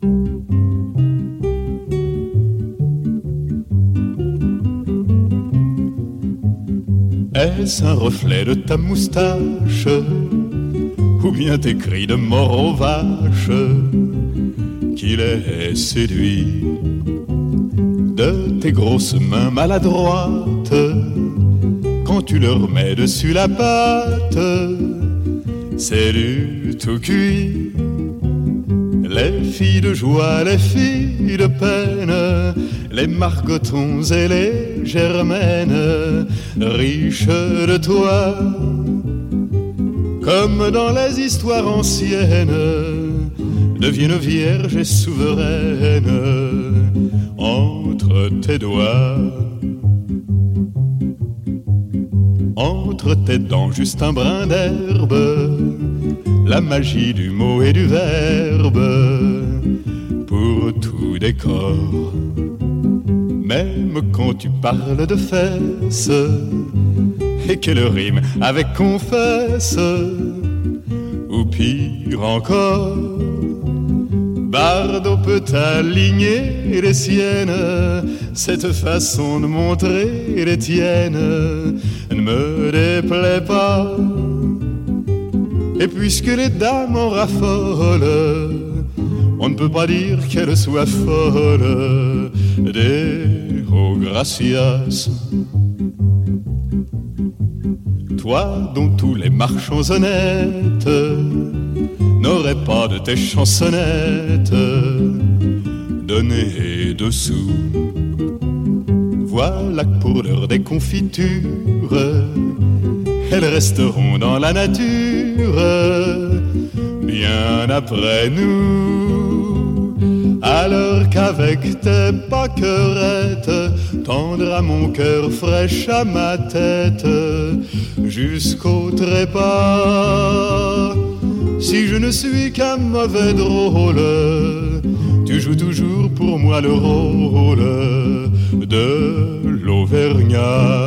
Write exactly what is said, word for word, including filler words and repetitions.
Est-ce un reflet de ta moustache ou bien tes cris de mort aux vaches qui les séduit de tes grosses mains maladroites quand tu leur mets dessus la pâte? C'est du tout cuit. Les filles de joie, les filles de peine, les margotons et les germaines, riches de toi, comme dans les histoires anciennes, deviennent vierges et souveraines entre tes doigts. Entre tes dents juste un brin d'herbe, la magie du mot et du verbe pour tout décor. Même quand tu parles de fesses et qu'elle rime avec confesse, ou pire encore, Bardot peut aligner les siennes. Cette façon de montrer les tiennes ne me déplaît pas. Et puisque les dames en raffolent, on ne peut pas dire qu'elles soient folles. Deo gracias. Toi dont tous les marchands honnêtes n'auraient pas de tes chansonnettes données dessous. Voilà que pour l'heure des confitures, elles resteront dans la nature bien après nous. Alors qu'avec tes pâquerettes tendra mon cœur fraîche à ma tête jusqu'au trépas. Si je ne suis qu'un mauvais drôle, tu joues toujours pour moi le rôle de l'Auvergnat.